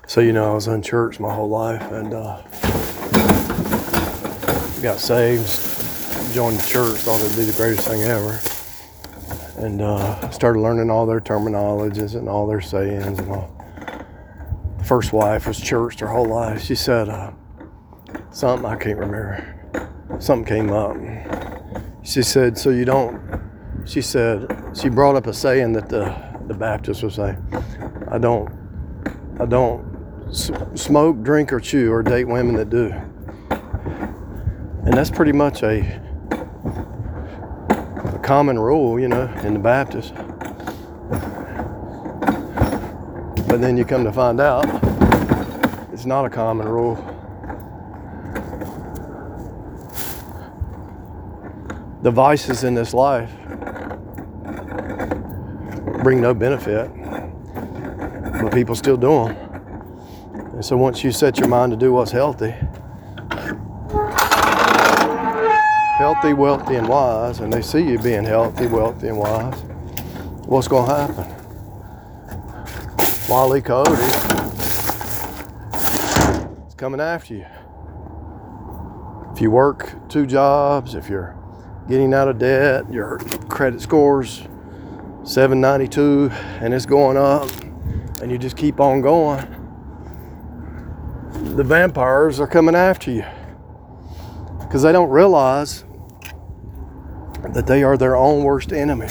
So, I was in church my whole life and got saved, joined the church, thought it'd be the greatest thing ever. And started learning all their terminologies and all their sayings and all. The first wife was churched her whole life. She said something I can't remember. Something came up. She said, so you don't, she brought up a saying that the Baptists would say, I don't smoke, drink, or chew, or date women that do. And that's pretty much a common rule, in the Baptist. But then you come to find out it's not a common rule. The vices in this life bring no benefit, but people still do them. And so once you set your mind to do what's healthy, wealthy, and wise, and they see you being healthy, wealthy, and wise, what's going to happen? Wile E. Coyote is coming after you. If you work 2 jobs, if you're getting out of debt, your credit score's 792 and it's going up, and you just keep on going, the vampires are coming after you because they don't realize that they are their own worst enemy.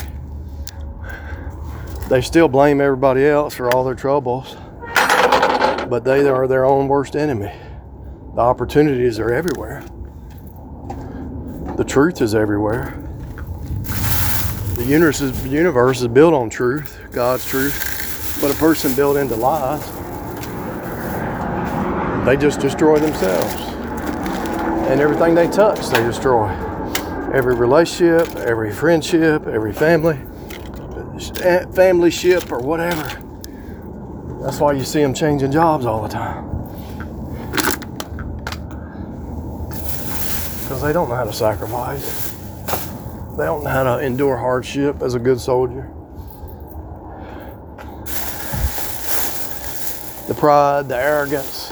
They still blame everybody else for all their troubles, but they are their own worst enemy. The opportunities are everywhere. The truth is everywhere. The universe is built on truth, God's truth, but a person built into lies, they just destroy themselves. And everything they touch, they destroy. Every relationship, every friendship, every family ship or whatever. That's why you see them changing jobs all the time. Because they don't know how to sacrifice. They don't know how to endure hardship as a good soldier. The pride, the arrogance,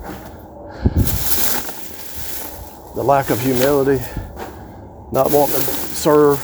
the lack of humility, not wanting to serve.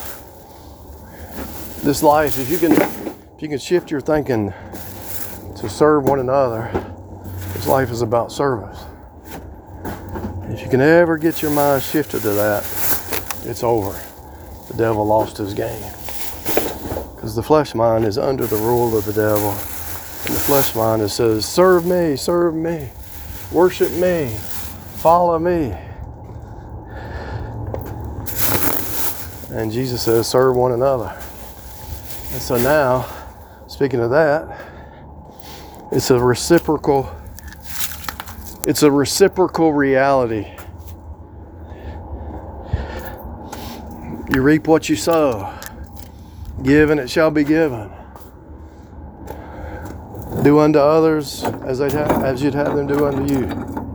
This life, if you can shift your thinking to serve one another, this life is about service. If you can ever get your mind shifted to that, it's over. The devil lost his game. Because the flesh mind is under the rule of the devil. And the flesh mind says, serve me, worship me, follow me. And Jesus says, serve one another. And so now, speaking of that, it's a reciprocal reality. You reap what you sow. Give and it shall be given. Do unto others as you'd have them do unto you.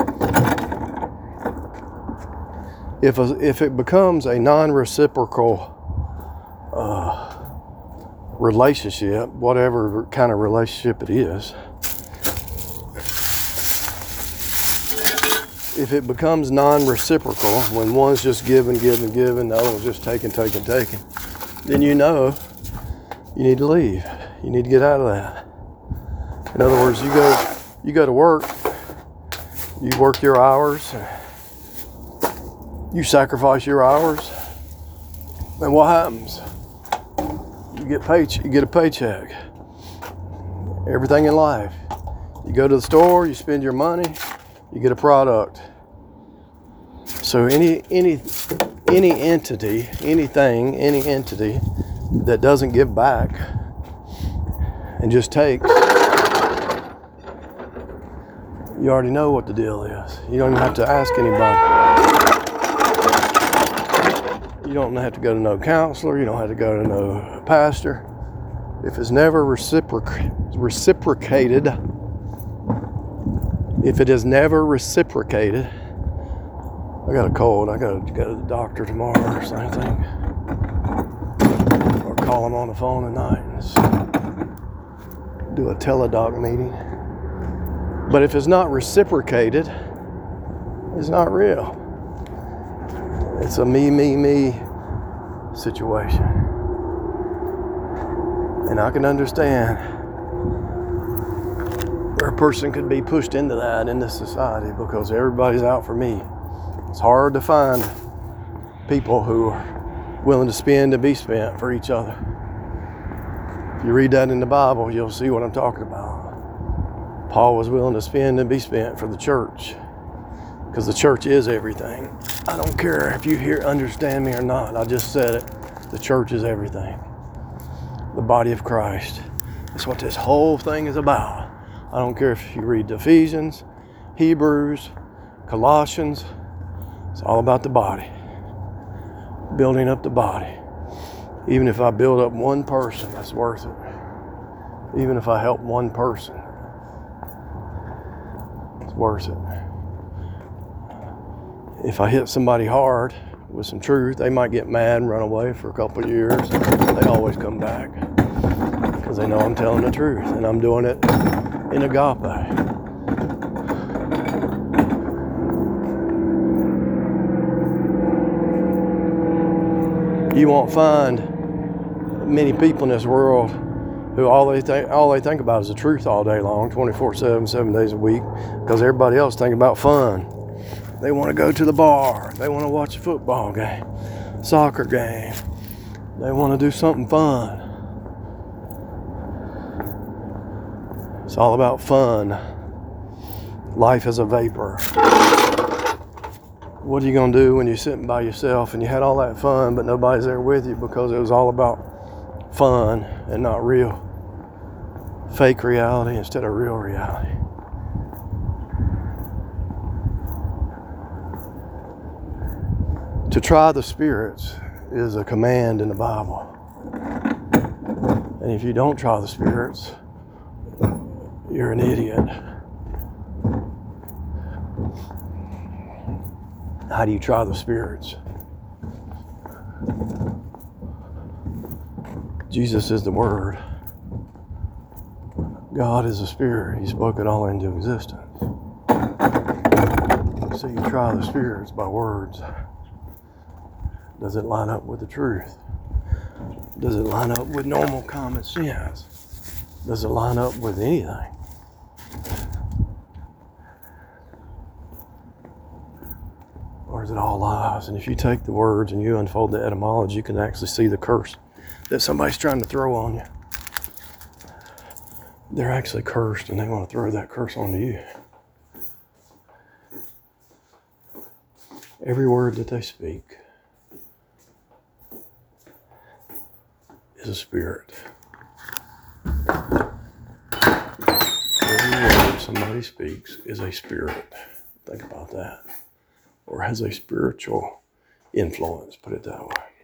If it becomes a non-reciprocal relationship, whatever kind of relationship it is, if it becomes non-reciprocal, when one's just giving, the other one's just taking, then you know you need to leave. You need to get out of that. In other words, you go to work, you work your hours, you sacrifice your hours, and what happens? You get a paycheck. Everything in life. You go to the store, you spend your money, you get a product. So any entity that doesn't give back and just takes, you already know what the deal is. You don't even have to ask anybody. You don't have to go to no counselor. You don't have to go to no pastor. If it's never reciprocated, if it is never reciprocated, I got a cold. I got to go to the doctor tomorrow or something. Or call him on the phone tonight and do a teledoc meeting. But if it's not reciprocated, it's not real. It's a me situation. And I can understand where a person could be pushed into that in this society because everybody's out for me. It's hard to find people who are willing to spend and be spent for each other. If you read that in the Bible, you'll see what I'm talking about. Paul was willing to spend and be spent for the church because the church is everything. I don't care if you understand me or not. I just said it. The church is everything. The body of Christ. That's what this whole thing is about. I don't care if you read Ephesians, Hebrews, Colossians. It's all about the body. Building up the body. Even if I build up one person, that's worth it. Even if I help one person, it's worth it. If I hit somebody hard with some truth, they might get mad and run away for a couple of years. They always come back because they know I'm telling the truth and I'm doing it in agape. You won't find many people in this world who all they think about is the truth all day long, 24/7, 7 days a week, because everybody else thinks about fun. They want to go to the bar. They want to watch a football game, soccer game. They want to do something fun. It's all about fun. Life is a vapor. What are you going to do when you're sitting by yourself and you had all that fun, but nobody's there with you because it was all about fun and not real? Fake reality instead of real reality. To try the spirits is a command in the Bible. And if you don't try the spirits, you're an idiot. How do you try the spirits? Jesus is the Word. God is a spirit. He spoke it all into existence. So you try the spirits by words. Does it line up with the truth? Does it line up with normal common sense? Does it line up with anything? Or is it all lies? And if you take the words and you unfold the etymology, you can actually see the curse that somebody's trying to throw on you. They're actually cursed and they want to throw that curse onto you. Every word that they speak is a spirit. Every word somebody speaks is a spirit. Think about that. Or has a spiritual influence, put it that way.